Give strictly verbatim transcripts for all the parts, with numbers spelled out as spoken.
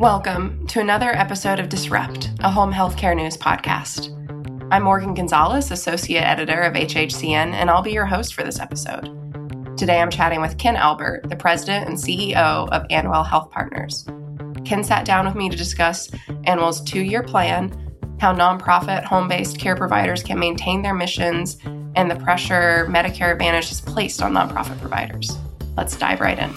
Welcome to another episode of Disrupt, a home healthcare news podcast. I'm Morgan Gonzalez, Associate Editor of H H C N, and I'll be your host for this episode. Today I'm chatting with Ken Albert, the President and C E O of Anwell Health Partners. Ken sat down with me to discuss Anwell's two-year plan, how nonprofit home-based care providers can maintain their missions, and the pressure Medicare Advantage has placed on nonprofit providers. Let's dive right in.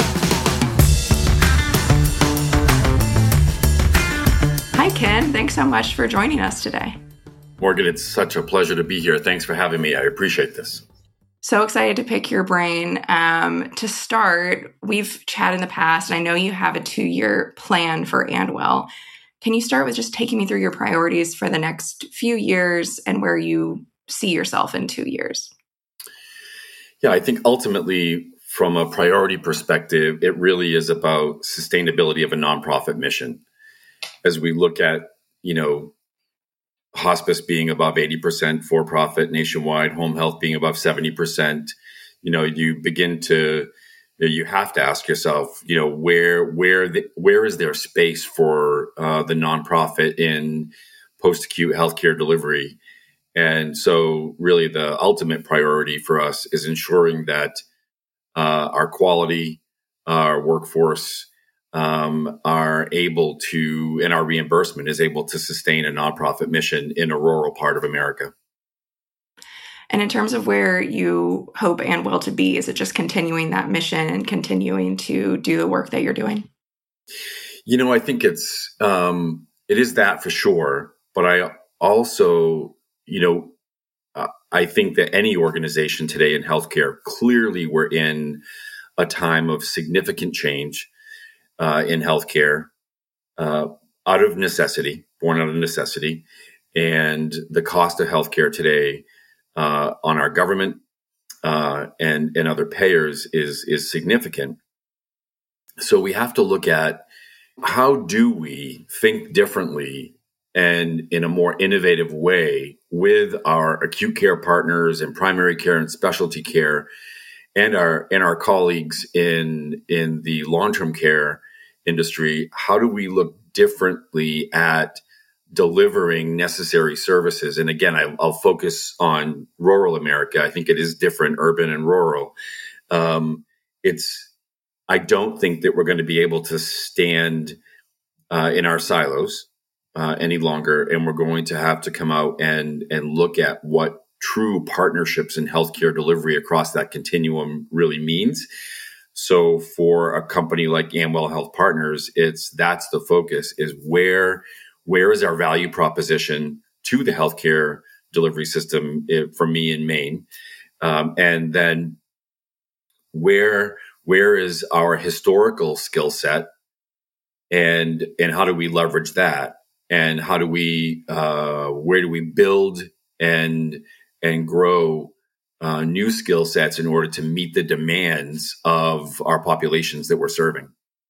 Hi, Ken. Thanks so much for joining us today. Morgan, it's such a pleasure to be here. Thanks for having me. I appreciate this. So excited to pick your brain. Um, to start, we've chatted in the past, and I know you have a two-year plan for Anwell. Can you start with just taking me through your priorities for the next few years and where you see yourself in two years? Yeah, I think ultimately, from a priority perspective, it really is about sustainability of a nonprofit mission. As we look at, you know, hospice being above eighty percent for-profit nationwide, home health being above seventy percent, you know, you begin to, you know, you have to ask yourself, you know, where where the, where is there space for uh, the nonprofit in post-acute healthcare delivery? And so really the ultimate priority for us is ensuring that uh, our quality, our workforce, um, are able to, and our reimbursement is able to sustain a nonprofit mission in a rural part of America. And in terms of where you hope Anwell to be, is it just continuing that mission and continuing to do the work that you're doing? You know, I think it's, um, it is that for sure. But I also, you know, uh, I think that any organization today in healthcare, clearly we're in a time of significant change Uh, in healthcare, uh, out of necessity, born out of necessity. And the cost of healthcare today uh, on our government uh, and, and other payers is, is significant. So we have to look at how do we think differently and in a more innovative way with our acute care partners and primary care and specialty care and our and our colleagues in in the long-term care industry. How do we look differently at delivering necessary services? And again, I, I'll focus on rural America. I think it is different, urban and rural. Um, it's, I don't think that we're going to be able to stand uh, in our silos uh, any longer. And we're going to have to come out and, and look at what true partnerships in healthcare delivery across that continuum really means. So for a company like Anwell Health Partners, it's that's the focus is where where is our value proposition to the healthcare delivery system for me in Maine, um, and then where where is our historical skill set, and and how do we leverage that, and how do we uh, where do we build and and grow Uh, new skill sets in order to meet the demands of our populations that we're serving.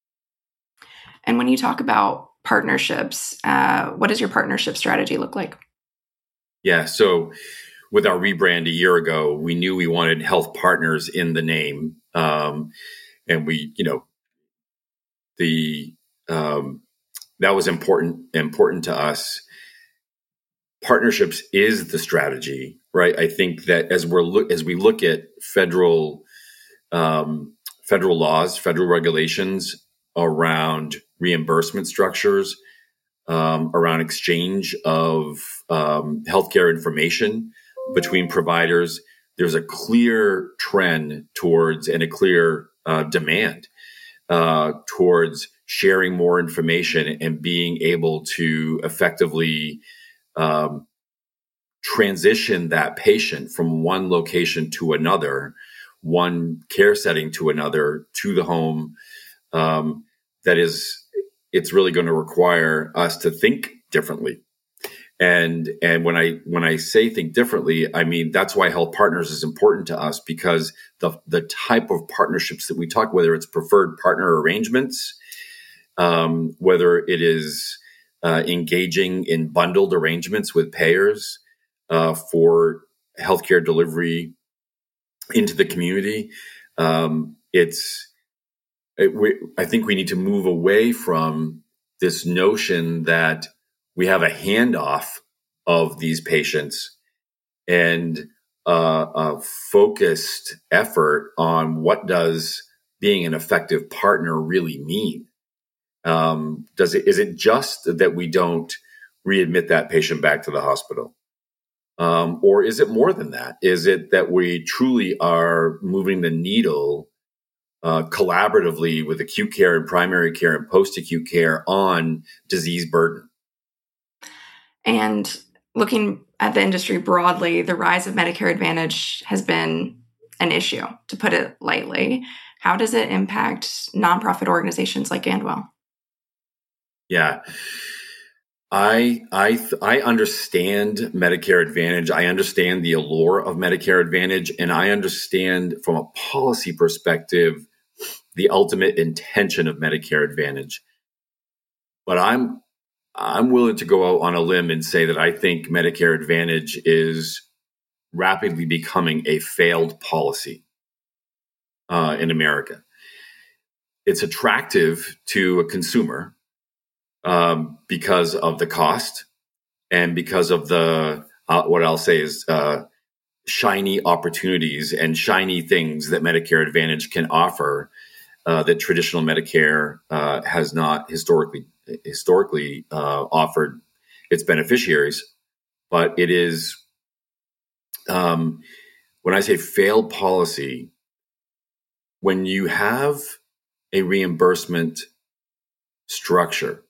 And when you talk about partnerships, uh, what does your partnership strategy look like? Yeah, so with our rebrand a year ago, we knew we wanted health partners in the name. Um, and we, you know, the um, that was important, important to us. Partnerships is the strategy, right? I think that as we're look as we look at federal um, federal laws, federal regulations around reimbursement structures, um, around exchange of um, healthcare information between providers, there's a clear trend towards and a clear uh, demand uh, towards sharing more information and being able to effectively Um, transition that patient from one location to another, one care setting to another, to the home. Um, that is, it's really going to require us to think differently. And and when I when I say think differently, I mean that's why Health Partners is important to us, because the the type of partnerships that we talk, whether it's preferred partner arrangements, um, whether it is Uh, engaging in bundled arrangements with payers uh, for healthcare delivery into the community. Um, it's, it, we, I think we need to move away from this notion that we have a handoff of these patients and uh, a focused effort on what does being an effective partner really mean. Um, does it, is it just that we don't readmit that patient back to the hospital? Um, or is it more than that? Is it that we truly are moving the needle uh, collaboratively with acute care and primary care and post-acute care on disease burden? And looking at the industry broadly, the rise of Medicare Advantage has been an issue, to put it lightly. How does it impact nonprofit organizations like Andwell? Yeah. I I I understand Medicare Advantage. I understand the allure of Medicare Advantage, and I understand from a policy perspective the ultimate intention of Medicare Advantage. But I'm I'm willing to go out on a limb and say that I think Medicare Advantage is rapidly becoming a failed policy uh, in America. It's attractive to a consumer um, because of the cost and because of the, uh, what I'll say is uh, shiny opportunities and shiny things that Medicare Advantage can offer uh, that traditional Medicare uh, has not historically historically uh, offered its beneficiaries. But it is, um, when I say failed policy, when you have a reimbursement structure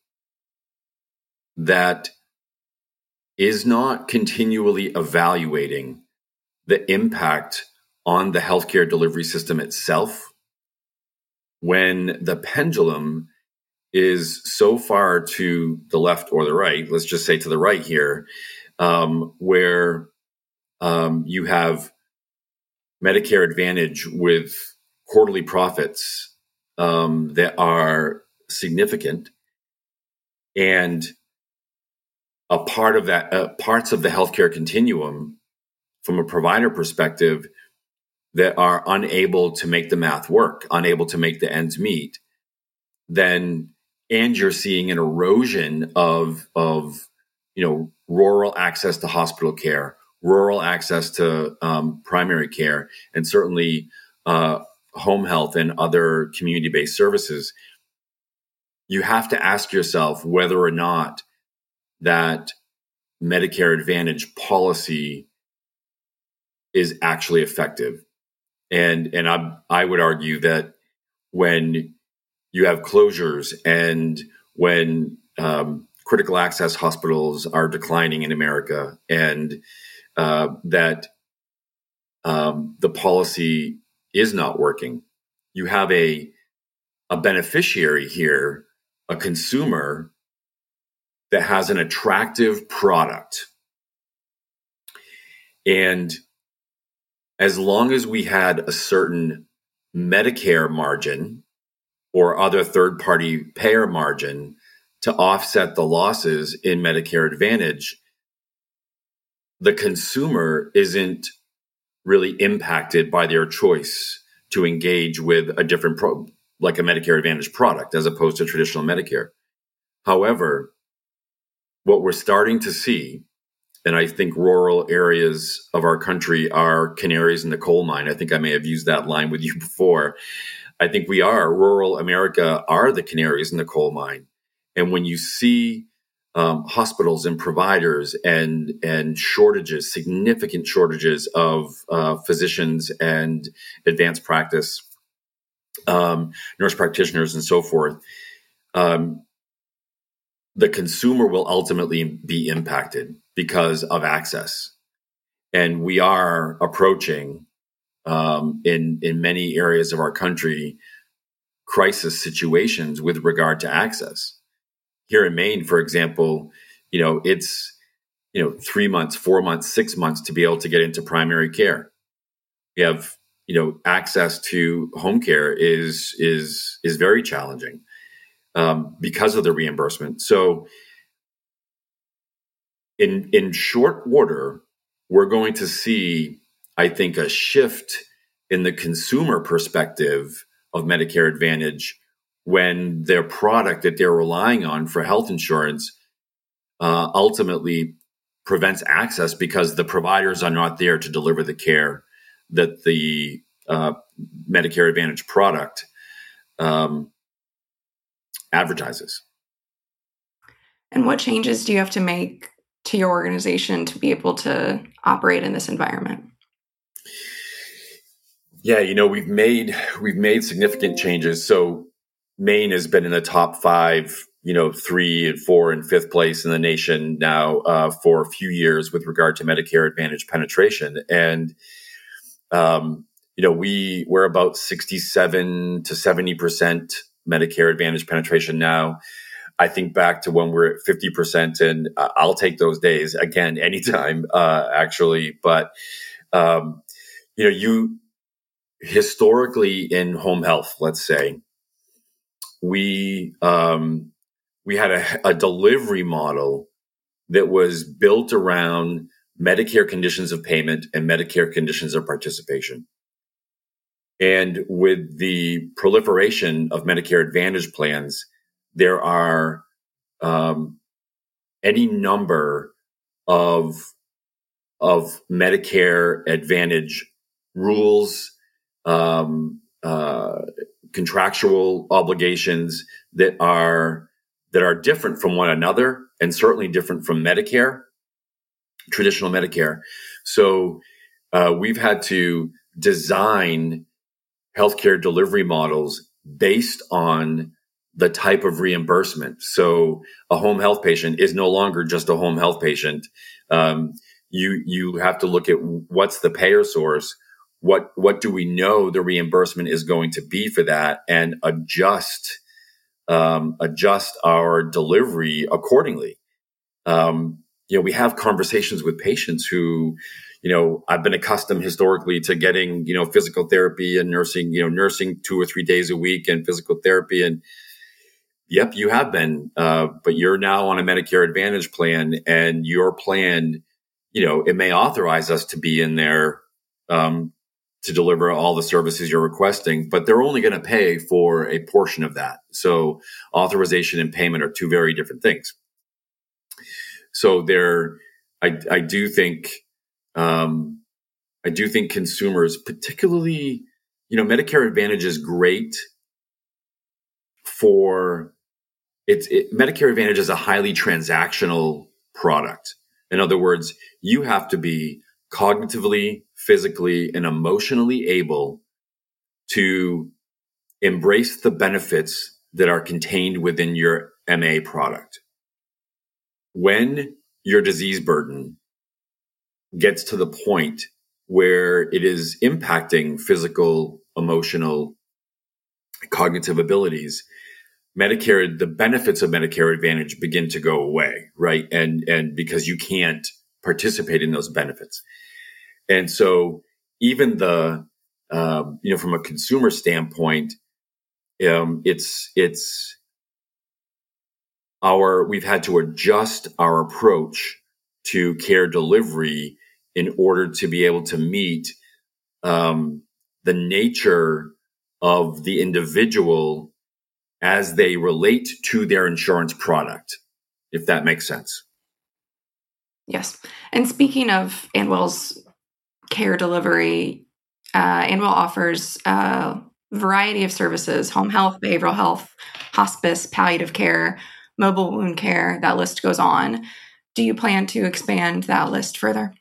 that is not continually evaluating the impact on the healthcare delivery system itself, when the pendulum is so far to the left or the right, let's just say to the right here, um, where um, you have Medicare Advantage with quarterly profits um, that are significant, and a part of that, uh, parts of the healthcare continuum from a provider perspective that are unable to make the math work, unable to make the ends meet, then, and you're seeing an erosion of, of, you know, rural access to hospital care, rural access to um, primary care, and certainly uh, home health and other community-based services. You have to ask yourself whether or not that Medicare Advantage policy is actually effective. And and I I would argue that when you have closures and when um, critical access hospitals are declining in America, and uh, that um, the policy is not working, you have a a beneficiary here, a consumer that has an attractive product. And as long as we had a certain Medicare margin or other third-party payer margin to offset the losses in Medicare Advantage, the consumer isn't really impacted by their choice to engage with a different, pro- like a Medicare Advantage product as opposed to traditional Medicare. However, what we're starting to see, and I think rural areas of our country are canaries in the coal mine. I think I may have used that line with you before. I think we are. Rural America are the canaries in the coal mine. And when you see um, hospitals and providers and and shortages, significant shortages of uh, physicians and advanced practice, um, nurse practitioners and so forth, um, the consumer will ultimately be impacted because of access. And we are approaching, um, in, in many areas of our country, crisis situations with regard to access. Here in Maine, for example, you know, it's, you know, three months, four months, six months to be able to get into primary care. We have, you know, access to home care is, is, is very challenging um, because of the reimbursement. So, In in short order, we're going to see, I think, a shift in the consumer perspective of Medicare Advantage, when their product that they're relying on for health insurance uh, ultimately prevents access because the providers are not there to deliver the care that the uh, Medicare Advantage product um, advertises. And what changes do you have to make to your organization to be able to operate in this environment? Yeah, you know, we've made we've made significant changes. So Maine has been in the top five, you know, three and four and fifth place in the nation now uh, for a few years with regard to Medicare Advantage penetration. And, um, you know, we, we're about sixty-seven to seventy percent Medicare Advantage penetration now. I think back to when we're at fifty percent, and uh, I'll take those days again, anytime, uh, actually. But, um, you know, you historically in home health, let's say, we, um, we had a, a delivery model that was built around Medicare conditions of payment and Medicare conditions of participation. And with the proliferation of Medicare Advantage plans, there are um, any number of of Medicare Advantage rules, um, uh, contractual obligations that are that are different from one another, and certainly different from Medicare, traditional Medicare. So uh, we've had to design healthcare delivery models based on the type of reimbursement. So a home health patient is no longer just a home health patient. Um, you you have to look at what's the payer source, what what do we know the reimbursement is going to be for that, and adjust um, adjust our delivery accordingly. Um, you know, we have conversations with patients who, you know, I've been accustomed historically to getting, you know, physical therapy and nursing, you know, nursing two or three days a week and physical therapy. And yep, you have been, uh, but you're now on a Medicare Advantage plan, and your plan, you know, it may authorize us to be in there, um, to deliver all the services you're requesting, but they're only going to pay for a portion of that. So authorization and payment are two very different things. So there, I, I do think, um, I do think consumers, particularly, you know, Medicare Advantage is great for it's it, Medicare Advantage is a highly transactional product. In other words, you have to be cognitively, physically, and emotionally able to embrace the benefits that are contained within your M A product. When your disease burden gets to the point where it is impacting physical, emotional, cognitive abilities, Medicare, the benefits of Medicare Advantage begin to go away, right? And, and because you can't participate in those benefits. And so even the, um, you know, from a consumer standpoint, um, it's, it's our, we've had to adjust our approach to care delivery in order to be able to meet, um, the nature of the individual as they relate to their insurance product, if that makes sense. Yes. And speaking of Amwell's care delivery, uh, Amwell offers a variety of services: home health, behavioral health, hospice, palliative care, mobile wound care. That list goes on. Do you plan to expand that list further?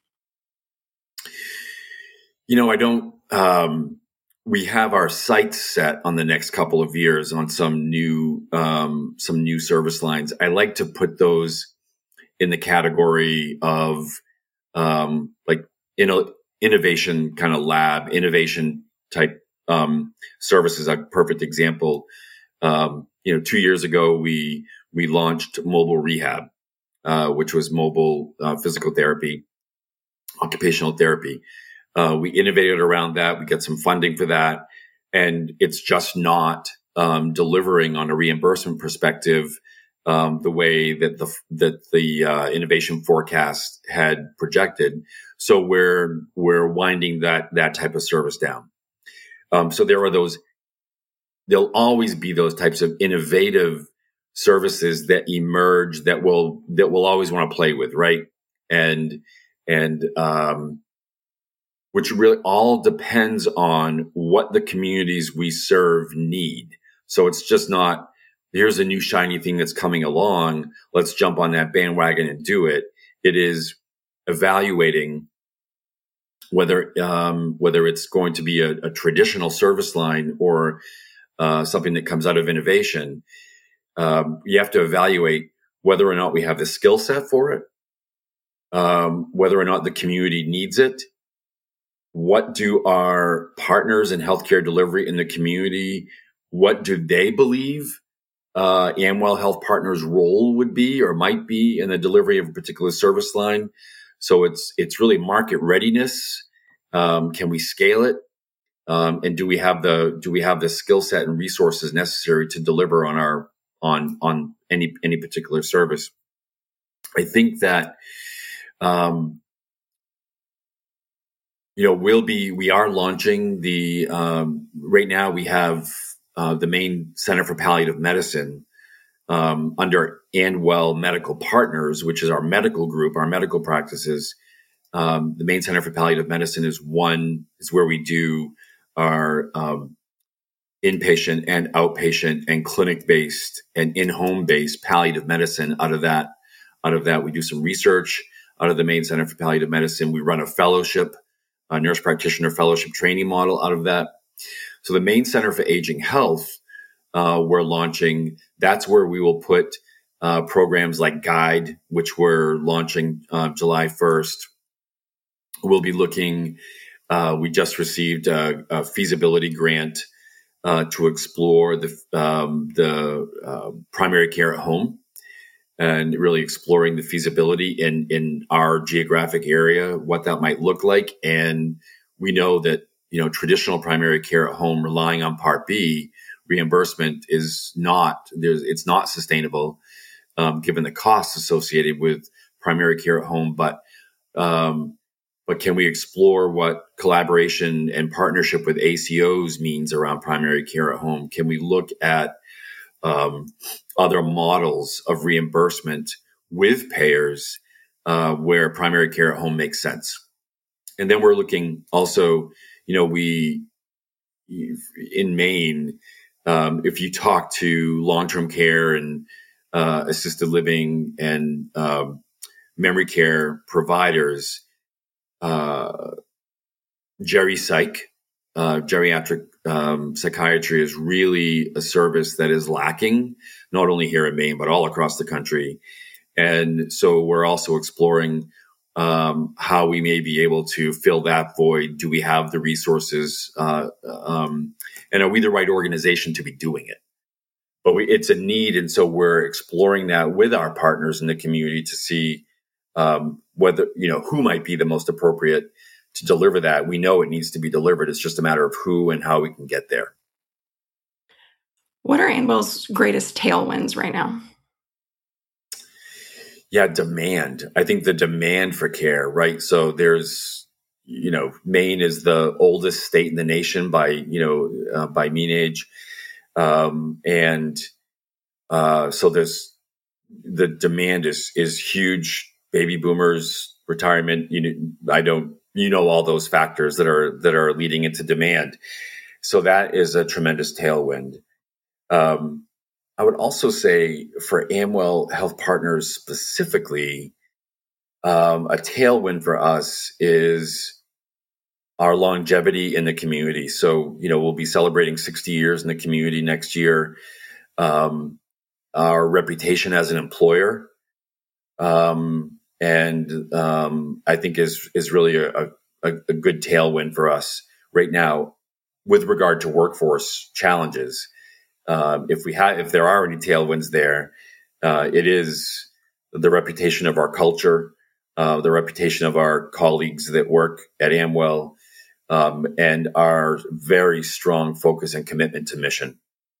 You know, I don't, um, we have our sights set on the next couple of years on some new, um, some new service lines. I like to put those in the category of, um, like, inno- innovation kind of lab, innovation type, um, services. A perfect example. Um, you know, two years ago, we, we launched mobile rehab, uh, which was mobile, uh, physical therapy, occupational therapy. Uh, we innovated around that. We got some funding for that, and it's just not um, delivering on a reimbursement perspective um, the way that the that the uh, innovation forecast had projected. So we're we're winding that that type of service down. Um, so there are those there'll always be those types of innovative services that emerge that will that we'll always want to play with, right? And and um, which really all depends on what the communities we serve need. So it's just not, here's a new shiny thing that's coming along, let's jump on that bandwagon and do it. It is evaluating whether um, whether it's going to be a, a traditional service line or uh, something that comes out of innovation. Um, you have to evaluate whether or not we have the skill set for it, um, whether or not the community needs it. What do our partners in healthcare delivery in the community, what do they believe uh, Amwell Health Partners' role would be or might be in the delivery of a particular service line? So it's it's really market readiness. Um, can we scale it? Um, and do we have the do we have the skill set and resources necessary to deliver on our on on any any particular service? I think that um, you know we'll be we are launching the um, right now we have uh, the Maine Center for Palliative Medicine um, under Amwell Medical Partners, which is our medical group, our medical practices. Um, the Maine Center for Palliative Medicine is one is where we do our um, inpatient and outpatient and clinic-based and in-home based palliative medicine. Out of that, out of that, we do some research. Out of the Maine Center for Palliative Medicine, we run a fellowship, a nurse practitioner fellowship training model out of that. So the Maine Center for Aging Health, uh, we're launching. That's where we will put uh, programs like Guide, which we're launching uh, July first. We'll be looking. Uh, we just received a, a feasibility grant uh, to explore the um, the uh, primary care at home, and really exploring the feasibility in in our geographic area, what that might look like. And we know that you know traditional primary care at home, relying on Part B reimbursement, is not there's it's not sustainable um, given the costs associated with primary care at home, but um, But can we explore what collaboration and partnership with A C Os means around primary care at home? Can we look at um, other models of reimbursement with payers uh, where primary care at home makes sense? And then we're looking also, you know, we in Maine, um, if you talk to long-term care and uh, assisted living and um, memory care providers, Uh, Geri Psych, uh, geriatric um, psychiatry is really a service that is lacking, not only here in Maine, but all across the country. And so we're also exploring um, how we may be able to fill that void. Do we have the resources? Uh, um, and are we the right organization to be doing it? But we, it's a need. And so we're exploring that with our partners in the community to see Um, whether, you know, who might be the most appropriate to deliver that. We know it needs to be delivered. It's just a matter of who and how we can get there. What are Amwell's greatest tailwinds right now? Yeah, demand. I think the demand for care, right? So there's, you know, Maine is the oldest state in the nation by, you know, uh, by mean age. Um, and uh, so there's, the demand is, is huge. Baby boomers, retirement, you know, I don't, you know, all those factors that are, that are leading into demand. So that is a tremendous tailwind. Um, I would also say for Amwell Health Partners specifically, um, a tailwind for us is our longevity in the community. So, you know, we'll be celebrating sixty years in the community next year. Um, our reputation as an employer, um, and um, I think is is really a, a, a good tailwind for us right now with regard to workforce challenges. Um, if we have, if there are any tailwinds there, uh, it is the reputation of our culture, uh, the reputation of our colleagues that work at Amwell, um, and our very strong focus and commitment to mission.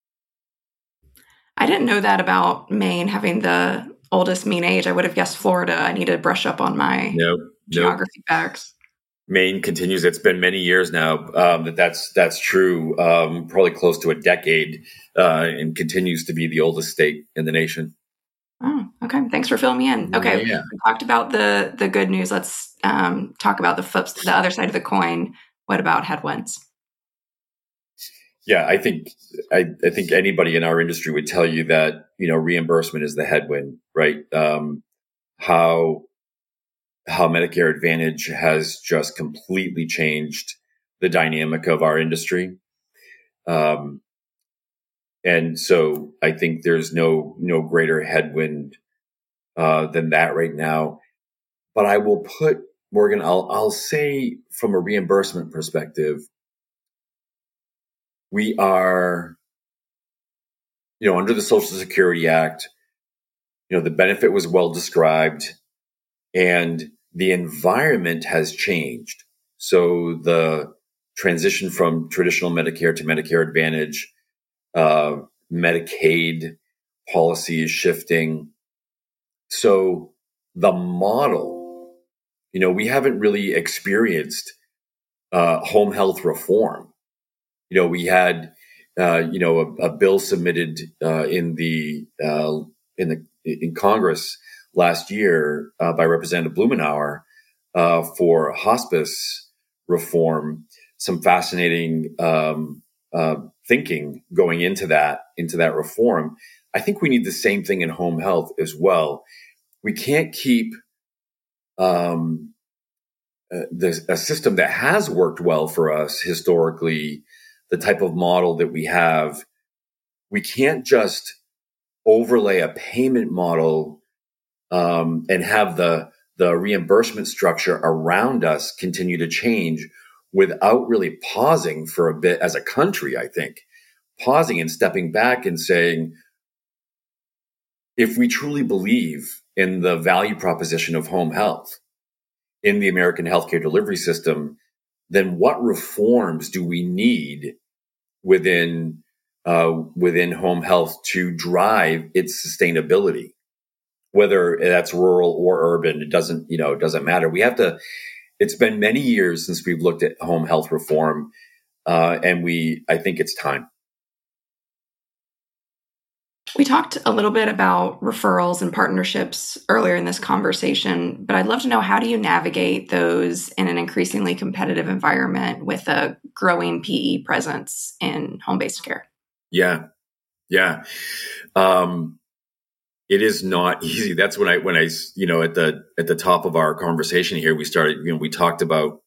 I didn't know that about Maine having the oldest mean age. I would have guessed Florida. I need to brush up on my nope, geography nope. facts. Maine continues. It's been many years now um, that that's that's true. Um, probably close to a decade, uh, and continues to be the oldest state in the nation. Oh, okay. Thanks for filling me in. Okay, Yeah. we talked about the the good news. Let's um, talk about the flips, the other side of the coin. What about headwinds? Yeah, I think I, I think anybody in our industry would tell you that, you know, reimbursement is the headwind, right? Um, how how Medicare Advantage has just completely changed the dynamic of our industry. Um, and so I think there's no no greater headwind uh, than that right now. But I will put, Morgan, I'll I'll say from a reimbursement perspective, we are, you know, under the Social Security Act, you know, the benefit was well described and the environment has changed. So the transition from traditional Medicare to Medicare Advantage, uh, Medicaid policy is shifting. So the model, you know, we haven't really experienced uh, home health reform. You know, we had, uh, you know, a, a bill submitted uh, in the uh, in the in Congress last year uh, by Representative Blumenauer uh, for hospice reform. Some fascinating um, uh, thinking going into that into that reform. I think we need the same thing in home health as well. We can't keep um, uh, the, a system that has worked well for us historically, the type of model that we have. We can't just overlay a payment model um, and have the the reimbursement structure around us continue to change without really pausing for a bit as a country. I think pausing and stepping back and saying, if we truly believe in the value proposition of home health in the American healthcare delivery system, then what reforms do we need within uh, within home health to drive its sustainability? Whether that's rural or urban, it doesn't, you know, it doesn't matter. We have to, it's been many years since we've looked at home health reform. Uh, and we, I think it's time. We talked a little bit about referrals and partnerships earlier in this conversation, but I'd love to know, how do you navigate those in an increasingly competitive environment with a growing P E presence in home-based care? Yeah. Yeah. Um, It is not easy. That's when I, when I, you know, at the, at the top of our conversation here, we started, you know, we talked about,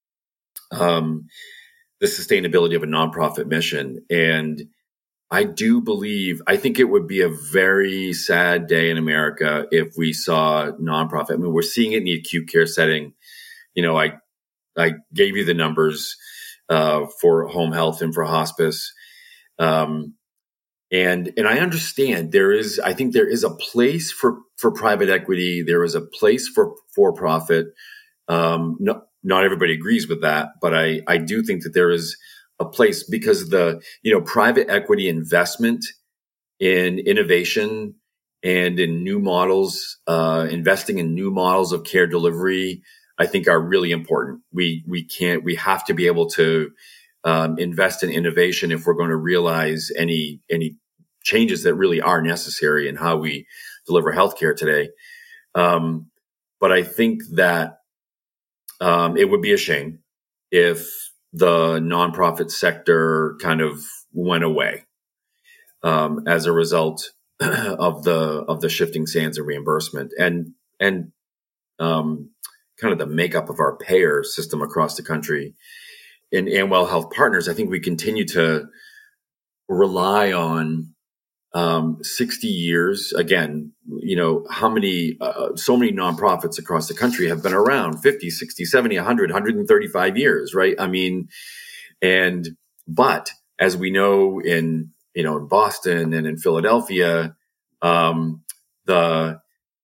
um, the sustainability of a nonprofit mission. And I do believe, I think it would be a very sad day in America if we saw nonprofit. I mean, we're seeing it in the acute care setting. You know, I, I gave you the numbers, uh, for home health and for hospice. Um, And and I understand there is, I think there is a place for, for private equity. There is a place for for profit. Um, no, not everybody agrees with that, but I, I do think that there is a place, because the, you know, private equity investment in innovation and in new models, uh, investing in new models of care delivery, I think are really important. We we can't, we have to be able to Um, invest in innovation if we're going to realize any any changes that really are necessary in how we deliver healthcare today. Um, but I think that um, it would be a shame if the nonprofit sector kind of went away um, as a result of the of the shifting sands of reimbursement and and um, kind of the makeup of our payer system across the country. In Amwell Health Partners, I think we continue to rely on um, sixty years. Again, you know, how many, uh, so many nonprofits across the country have been around fifty, sixty, seventy, one hundred, one hundred thirty-five years, right? I mean, and, but as we know in, you know, in Boston and in Philadelphia, um, the,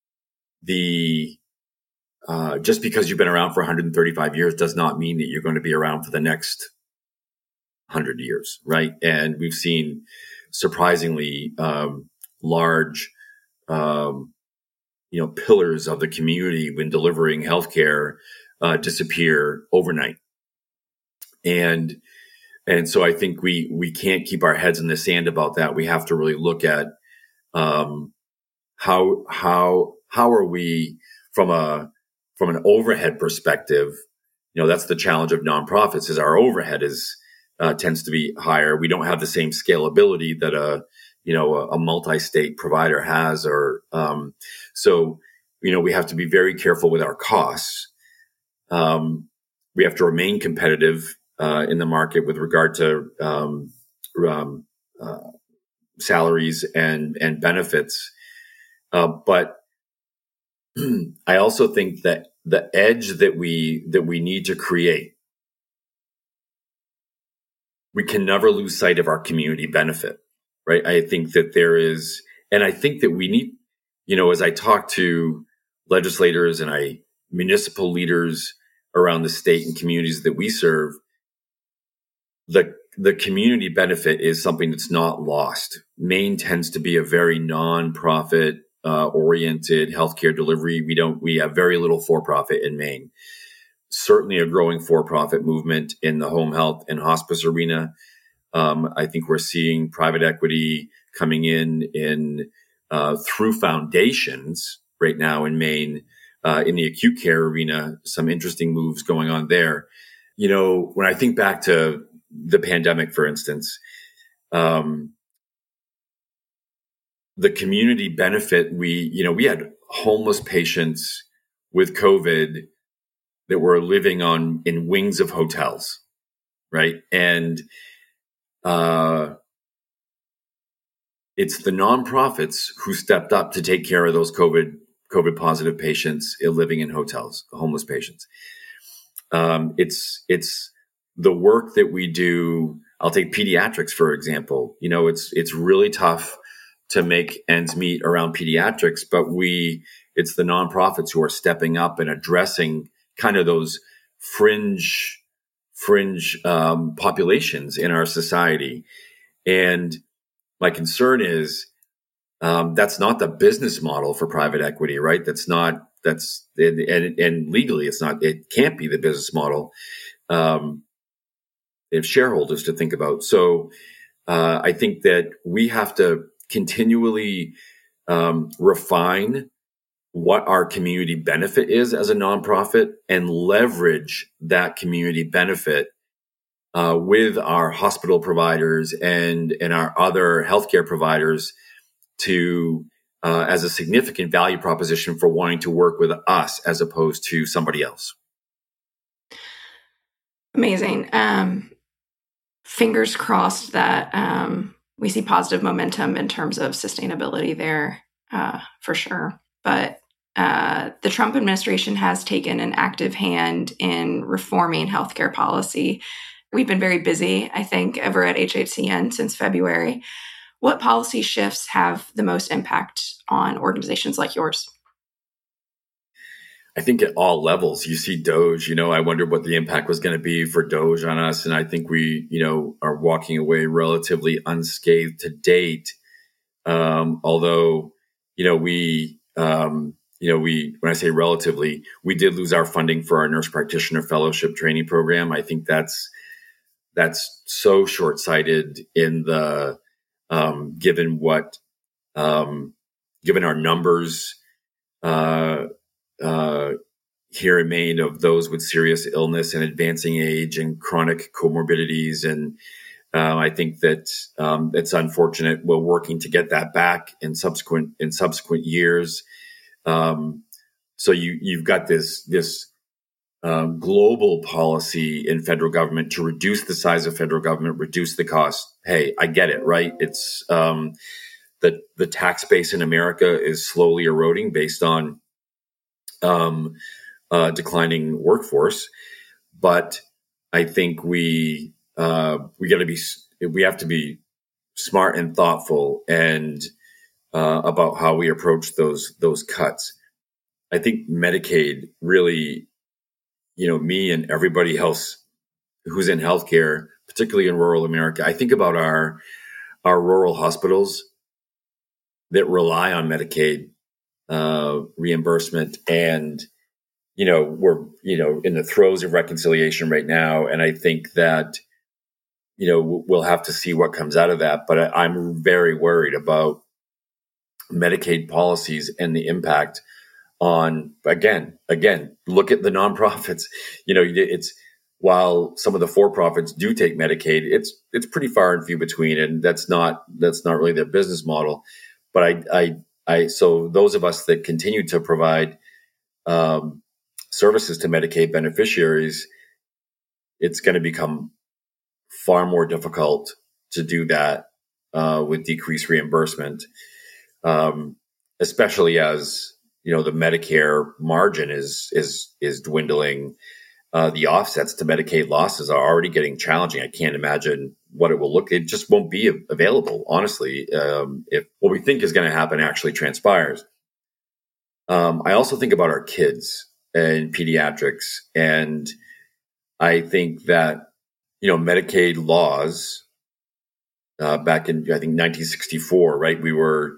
the, uh, just because you've been around for one hundred thirty-five years does not mean that you're going to be around for the next one hundred years, right? And we've seen surprisingly um, large, um, you know, pillars of the community when delivering healthcare uh, disappear overnight. And and so I think we we can't keep our heads in the sand about that. We have to really look at um, how how how are we from a from an overhead perspective. You know, that's the challenge of nonprofits, is our overhead is uh, tends to be higher. We don't have the same scalability that a you know a, a multi-state provider has, or um, so you know we have to be very careful with our costs. Um, we have to remain competitive uh, in the market with regard to um, um, uh, salaries and and benefits, uh, but I also think that the edge that we that we need to create, we can never lose sight of our community benefit, right? I think that there is, and I think that we need, you know, as I talk to legislators and I municipal leaders around the state and communities that we serve, the the community benefit is something that's not lost. Maine tends to be a very nonprofit uh, oriented healthcare delivery. We don't we have very little for-profit in Maine. Certainly a growing for-profit movement in the home health and hospice arena. Um, I think we're seeing private equity coming in in uh, through foundations right now in Maine, uh, in the acute care arena. Some interesting moves going on there. You know, when I think back to the pandemic, for instance, um, the community benefit, we, you know, we had homeless patients with COVID that were living on in wings of hotels, right? And uh, it's the nonprofits who stepped up to take care of those COVID COVID positive patients living in hotels, homeless patients. Um, it's it's the work that we do. I'll take pediatrics, for example. You know, it's it's really tough to make ends meet around pediatrics, but we it's the nonprofits who are stepping up and addressing kind of those fringe fringe um, populations in our society. And my concern is um, that's not the business model for private equity, right? That's not that's and, and, and legally it's not. It can't be the business model. Um, if shareholders to think about. So uh, I think that we have to continually um, refine what our community benefit is as a nonprofit and leverage that community benefit uh, with our hospital providers and, and our other healthcare providers to uh, as a significant value proposition for wanting to work with us as opposed to somebody else. Amazing. Um, fingers crossed that um, we see positive momentum in terms of sustainability there, uh, for sure. But uh, the Trump administration has taken an active hand in reforming healthcare policy. We've been very busy, I think, over at H H C N since February. What policy shifts have the most impact on organizations like yours? I think at all levels, you see DOGE, you know, I wondered what the impact was going to be for DOGE on us. And I think we, you know, are walking away relatively unscathed to date. Um, although, you know, we, um, you know, we, when I say relatively, we did lose our funding for our nurse practitioner fellowship training program. I think that's, that's so short-sighted in the, um, given what, um, given our numbers, uh, Uh, here in Maine of those with serious illness and advancing age and chronic comorbidities. And uh, I think that um, it's unfortunate. We're working to get that back in subsequent in subsequent years. Um, so you you've got this this um, global policy in federal government to reduce the size of federal government, reduce the cost. Hey, I get it, right? It's um, the the tax base in America is slowly eroding based on Um, uh, declining workforce, but I think we uh, we got to be we have to be smart and thoughtful and uh, about how we approach those those cuts. I think Medicaid really, you know, me and everybody else who's in healthcare, particularly in rural America, I think about our our rural hospitals that rely on Medicaid uh, reimbursement and you know, we're, you know, in the throes of reconciliation right now. And I think that, you know, we'll have to see what comes out of that. But I, I'm very worried about Medicaid policies and the impact on, again, again, look at the nonprofits. You know, it's, while some of the for-profits do take Medicaid, it's it's pretty far and few between, and that's not that's not really their business model. But I I I so those of us that continue to provide um, services to Medicaid beneficiaries, it's going to become far more difficult to do that uh, with decreased reimbursement, um, especially as you know the Medicare margin is is is dwindling. Uh, the offsets to Medicaid losses are already getting challenging. I can't imagine what it will look. It just won't be available, honestly, um, if what we think is going to happen actually transpires. Um, I also think about our kids and pediatrics, and I think that you know Medicaid laws uh, back in I think nineteen sixty-four, right? We were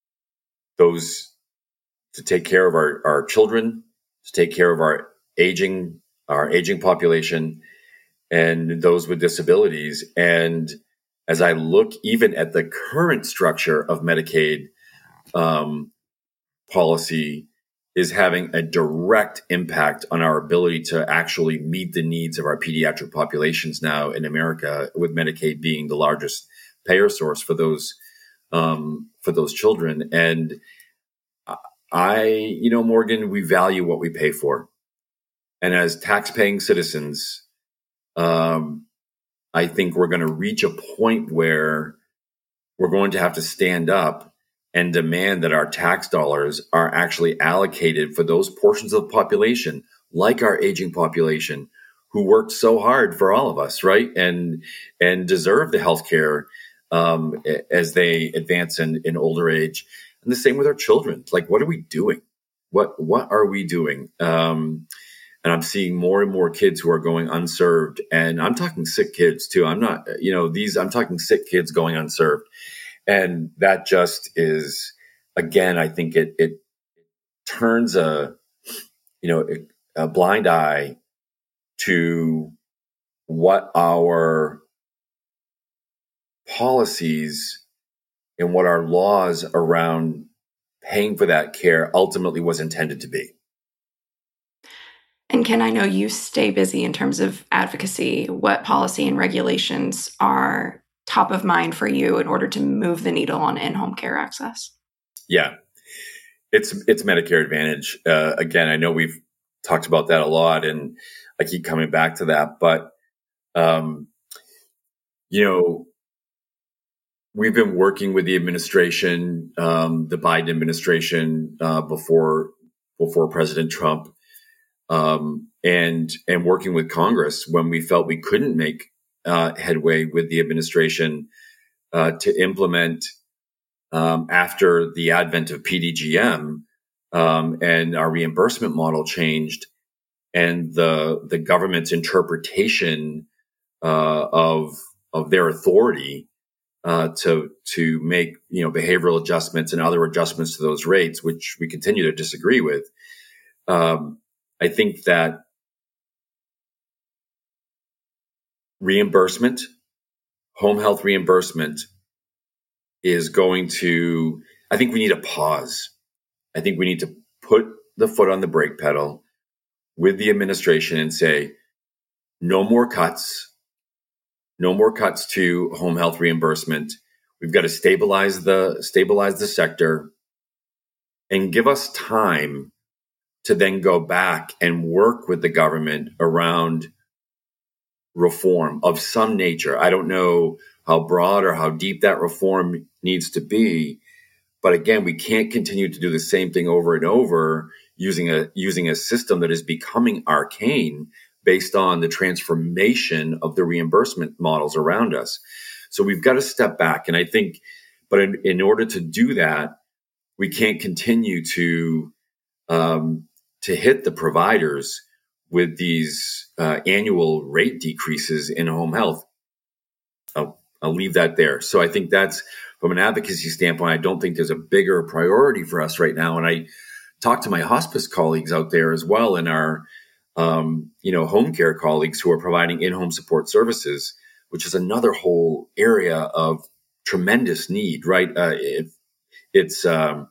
those to take care of our, our children, to take care of our aging. our aging population and those with disabilities. And as I look even at the current structure of Medicaid um, policy is having a direct impact on our ability to actually meet the needs of our pediatric populations now in America, with Medicaid being the largest payer source for those um, for those children. And I, you know, Morgan, we value what we pay for. And as tax-paying citizens, um, I think we're going to reach a point where we're going to have to stand up and demand that our tax dollars are actually allocated for those portions of the population, like our aging population, who worked so hard for all of us, right? And and deserve the health care um, as they advance in, in older age. And the same with our children. Like, what are we doing? What what are we doing? Um, And I'm seeing more and more kids who are going unserved. And I'm talking sick kids too. I'm not, you know, these, I'm talking sick kids going unserved. And that just is, again, I think it, it turns a, you know, a blind eye to what our policies and what our laws around paying for that care ultimately was intended to be. And Ken, I know you stay busy in terms of advocacy. What policy and regulations are top of mind for you in order to move the needle on in-home care access? Yeah, it's it's Medicare Advantage. Uh, again, I know we've talked about that a lot, and I keep coming back to that. But um, you know, we've been working with the administration, um, the Biden administration, uh, before before President Trump. Um, and and working with Congress when we felt we couldn't make uh, headway with the administration uh, to implement um, after the advent of P D G M um, and our reimbursement model changed, and the the government's interpretation uh, of of their authority uh, to to make you know behavioral adjustments and other adjustments to those rates, which we continue to disagree with. Um, I think that reimbursement, home health reimbursement is going to, I think we need a pause. I think we need to put the foot on the brake pedal with the administration and say, no more cuts, no more cuts to home health reimbursement. We've got to stabilize the, stabilize the sector and give us time to then go back and work with the government around reform of some nature. I don't know how broad or how deep that reform needs to be, but again, we can't continue to do the same thing over and over using a using a system that is becoming arcane based on the transformation of the reimbursement models around us. So we've got to step back, and I think, but in, in order to do that, we can't continue to um, to hit the providers with these uh, annual rate decreases in home health. I'll, I'll leave that there. So I think that's, from an advocacy standpoint, I don't think there's a bigger priority for us right now. And I talk to my hospice colleagues out there as well, and our um, you know home care colleagues who are providing in-home support services, which is another whole area of tremendous need. Right, uh, it, it's um,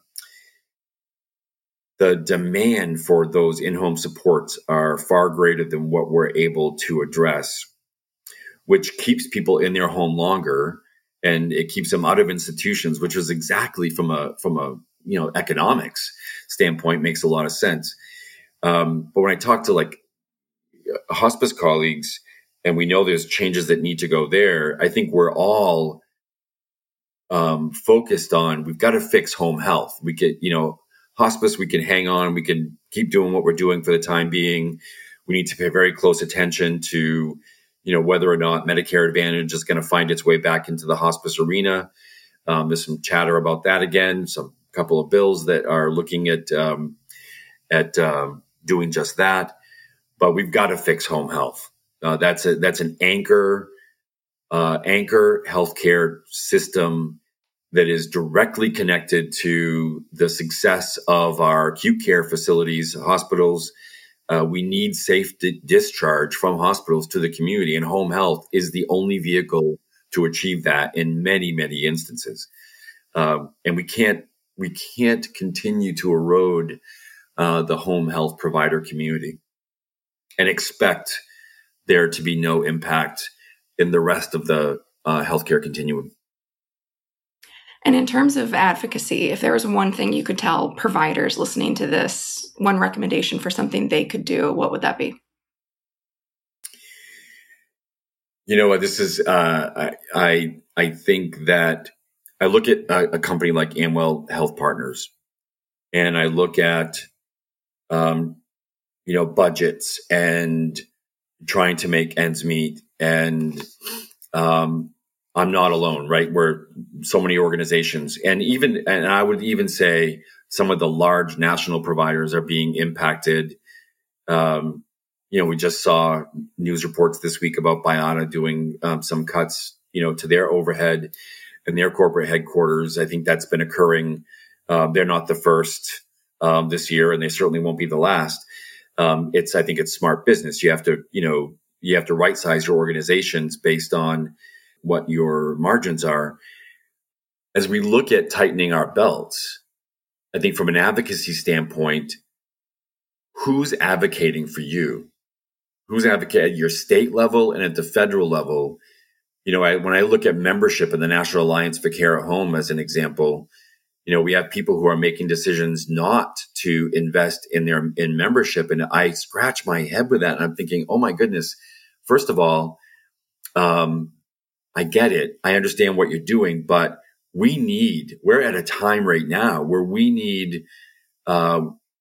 the demand for those in-home supports are far greater than what we're able to address, which keeps people in their home longer, and it keeps them out of institutions, which is exactly from a from a you know economics standpoint makes a lot of sense. Um, but when I talk to like hospice colleagues, and we know there's changes that need to go there, I think we're all um, focused on we've got to fix home health. We get you know. Hospice, we can hang on. We can keep doing what we're doing for the time being. We need to pay very close attention to, you know, whether or not Medicare Advantage is going to find its way back into the hospice arena. Um, there's some chatter about that again. Some couple of bills that are looking at um, at um, doing just that. But we've got to fix home health. Uh, that's a that's an anchor uh, anchor healthcare system that is directly connected to the success of our acute care facilities, hospitals. Uh, we need safe di- discharge from hospitals to the community, and home health is the only vehicle to achieve that in many, many instances. Um, and we can't we can't continue to erode uh, the home health provider community and expect there to be no impact in the rest of the uh, healthcare continuum. And in terms of advocacy, if there was one thing you could tell providers listening to this, one recommendation for something they could do, what would that be? You know what, this is, uh, I, I, I think that I look at a, a company like Amwell Health Partners, and I look at, um, you know, budgets and trying to make ends meet. And, um, I'm not alone, right? We're so many organizations, and even, and I would even say some of the large national providers are being impacted. Um, you know, we just saw news reports this week about Biata doing um, some cuts, you know, to their overhead and their corporate headquarters. I think that's been occurring. Um, they're not the first um, this year, and they certainly won't be the last. Um, it's, I think it's smart business. You have to, you know, you have to right size your organizations based on what your margins are. As we look at tightening our belts, I think from an advocacy standpoint, who's advocating for you? Who's advocating at your state level and at the federal level? You know, I, when I look at membership in the National Alliance for Care at Home as an example, you know, we have people who are making decisions not to invest in their in membership, and I scratch my head with that, and I'm thinking, oh my goodness. First of all, um, I get it. I understand what you're doing, but we need, we're at a time right now where we need uh,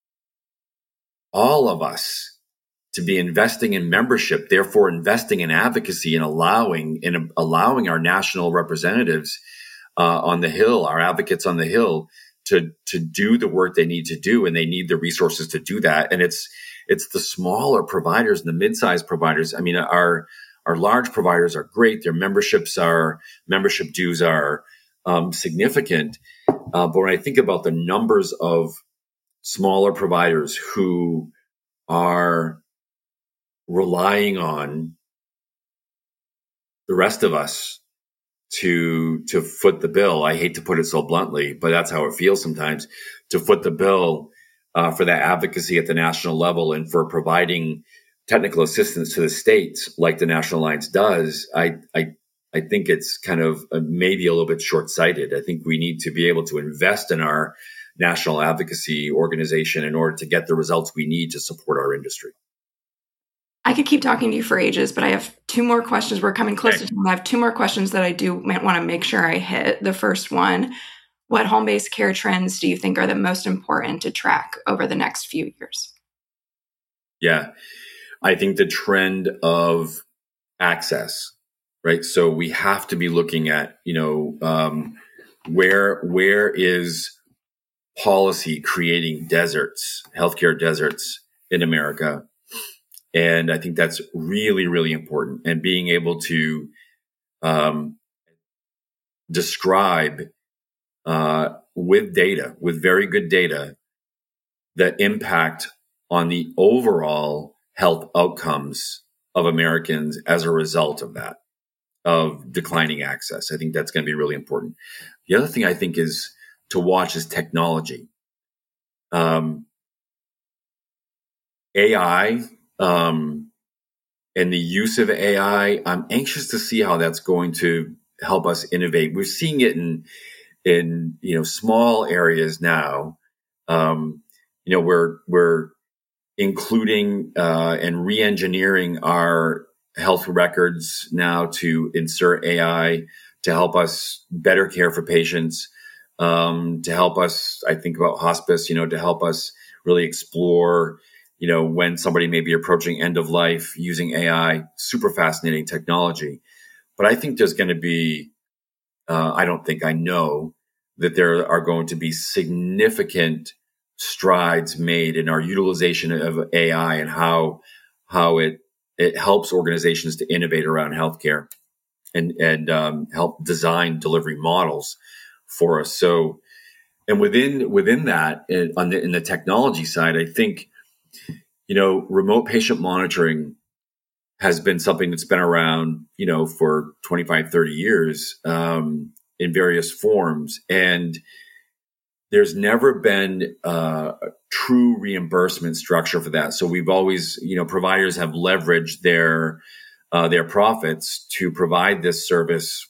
all of us to be investing in membership, therefore investing in advocacy and allowing, and allowing our national representatives uh, on the Hill, our advocates on the Hill, to, to do the work they need to do. And they need the resources to do that. And it's, it's the smaller providers and the mid-sized providers. I mean, our, Our large providers are great. Their memberships are, membership dues are um, significant. Uh, but when I think about the numbers of smaller providers who are relying on the rest of us to, to foot the bill, I hate to put it so bluntly, but that's how it feels sometimes, to foot the bill uh, for that advocacy at the national level and for providing technical assistance to the states like the National Alliance does, I, I, I think it's kind of uh, maybe a little bit short-sighted. I think we need to be able to invest in our national advocacy organization in order to get the results we need to support our industry. I could keep talking to you for ages, but I have two more questions. We're coming close to time. I have two more questions that I do want to make sure I hit. The first one, what home-based care trends do you think are the most important to track over the next few years? Yeah. I think the trend of access, right? So we have to be looking at, you know, um, where where is policy creating deserts, healthcare deserts in America? And I think that's really, really important. And being able to um, describe uh, with data, with very good data, the impact on the overall health outcomes of Americans as a result of that, of declining access. I think that's going to be really important. The other thing I think is to watch is technology. Um, A I um, and the use of A I, I'm anxious to see how that's going to help us innovate. We're seeing it in, in you know, small areas now. Um, you know, we're, we're including uh, and re-engineering our health records now to insert A I to help us better care for patients, um, to help us, I think about hospice, you know, to help us really explore, you know, when somebody may be approaching end of life using A I. Super fascinating technology. But I think there's going to be, uh, I don't think I know that there are going to be significant strides made in our utilization of A I and how, how it, it helps organizations to innovate around healthcare and, and, um, help design delivery models for us. So, and within, within that, in, on the, in the technology side, I think, you know, remote patient monitoring has been something that's been around, you know, for twenty-five, thirty years, um, in various forms. And there's never been uh, a true reimbursement structure for that. So we've always, you know, providers have leveraged their, uh, their profits to provide this service.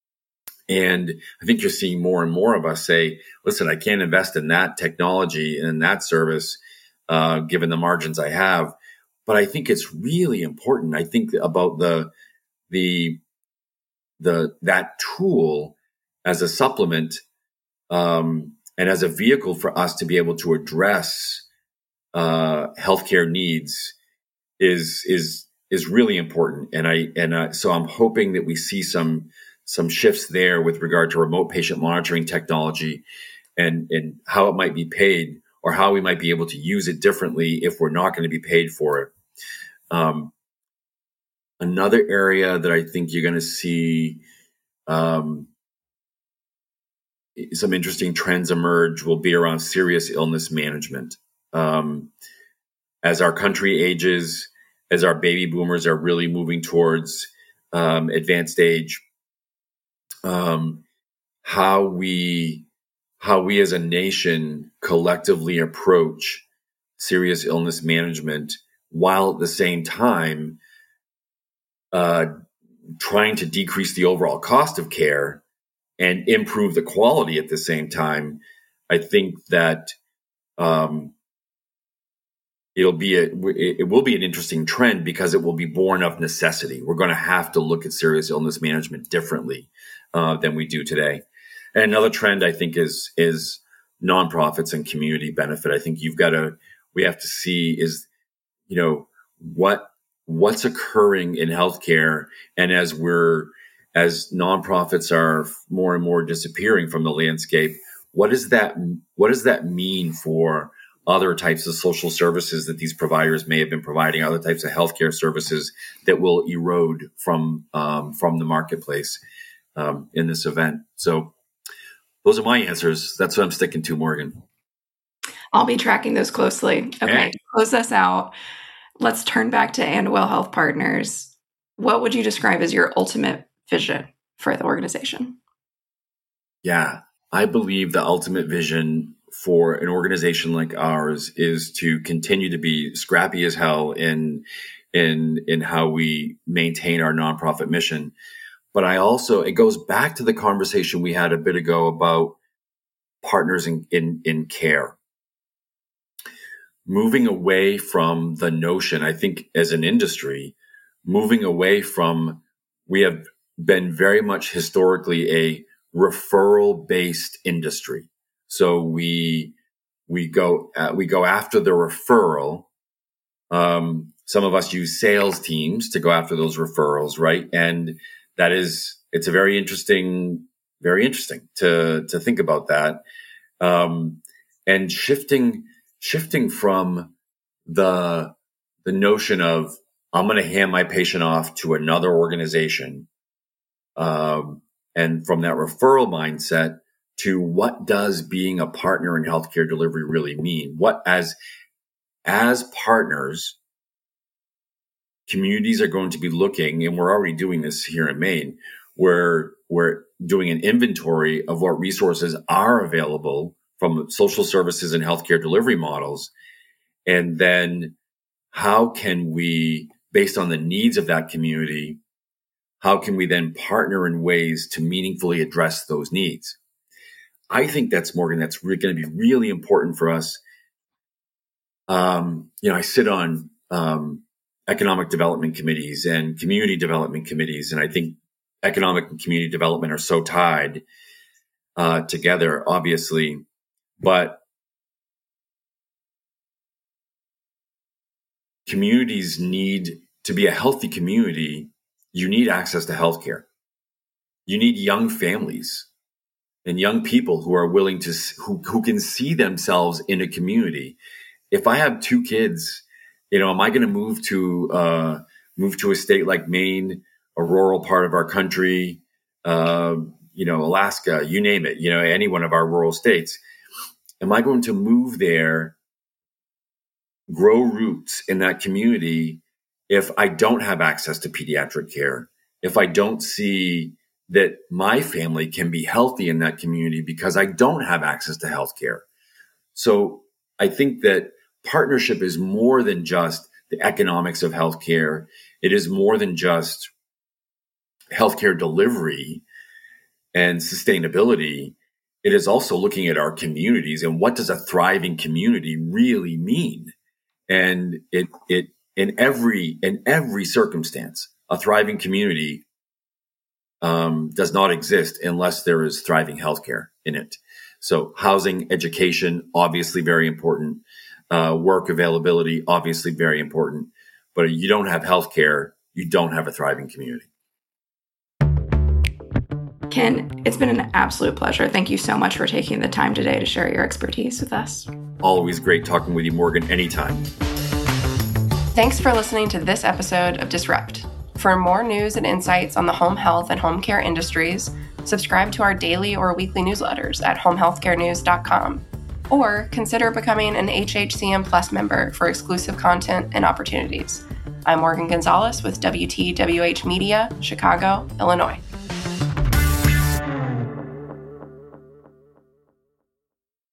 And I think you're seeing more and more of us say, listen, I can't invest in that technology and in that service, uh, given the margins I have. But I think it's really important. I think about the, the, the, that tool as a supplement, um, and as a vehicle for us to be able to address, uh, healthcare needs is, is, is really important. And I, and, uh, so I'm hoping that we see some, some shifts there with regard to remote patient monitoring technology and, and how it might be paid or how we might be able to use it differently if we're not going to be paid for it. Um, another area that I think you're going to see, um, some interesting trends emerge will be around serious illness management. Um, as our country ages, as our baby boomers are really moving towards, um, advanced age, um, how we, how we as a nation collectively approach serious illness management while at the same time, uh, trying to decrease the overall cost of care and improve the quality at the same time. I think that, um, it'll be a, it will be an interesting trend because it will be born of necessity. We're going to have to look at serious illness management differently, uh, than we do today. And another trend I think is, is nonprofits and community benefit. I think you've got to, we have to see is, you know, what, what's occurring in healthcare. And as we're, as nonprofits are more and more disappearing from the landscape, what does that, what does that mean for other types of social services that these providers may have been providing, other types of healthcare services that will erode from, um, from the marketplace, um, in this event? So those are my answers. That's what I'm sticking to, Morgan. I'll be tracking those closely. Okay. Hey. Close us out. Let's turn back to Andwell Health Partners. What would you describe as your ultimate vision for the organization? Yeah, I believe the ultimate vision for an organization like ours is to continue to be scrappy as hell in, in, in how we maintain our nonprofit mission. But I also, it goes back to the conversation we had a bit ago about partners in, in, in care. Moving away from the notion, I think as an industry, moving away from, we have been very much historically a referral-based industry. So we, we go, uh, we go after the referral. Um, some of us use sales teams to go after those referrals, right? And that is, it's a very interesting, very interesting to, to think about that. Um, and shifting, shifting from the, the notion of, I'm going to hand my patient off to another organization. Um, and from that referral mindset to what does being a partner in healthcare delivery really mean? What as, as partners, communities are going to be looking, and we're already doing this here in Maine, where we're doing an inventory of what resources are available from social services and healthcare delivery models. And then how can we, based on the needs of that community, how can we then partner in ways to meaningfully address those needs? I think that's, Morgan, that's re- going to be really important for us. Um, you know, I sit on um, economic development committees and community development committees, and I think economic and community development are so tied uh, together, obviously. But communities need to be a healthy community. You need access to healthcare. You need young families and young people who are willing to, who, who can see themselves in a community. If I have two kids, you know, am I going to move to, uh, move to a state like Maine, a rural part of our country, uh, you know, Alaska, you name it, you know, any one of our rural states? Am I going to move there, grow roots in that community if I don't have access to pediatric care, if I don't see that my family can be healthy in that community because I don't have access to healthcare? So I think that partnership is more than just the economics of healthcare. It is more than just healthcare delivery and sustainability. It is also looking at our communities and what does a thriving community really mean? And it, it, in every, in every circumstance, a thriving community um, does not exist unless there is thriving healthcare in it. So housing, education, obviously very important. Uh, work availability, obviously very important. But if you don't have healthcare, you don't have a thriving community. Ken, it's been an absolute pleasure. Thank you so much for taking the time today to share your expertise with us. Always great talking with you, Morgan, anytime. Thanks for listening to this episode of Disrupt. For more news and insights on the home health and home care industries, subscribe to our daily or weekly newsletters at home health care news dot com, or consider becoming an H H C M Plus member for exclusive content and opportunities. I'm Morgan Gonzalez with W T W H Media, Chicago, Illinois.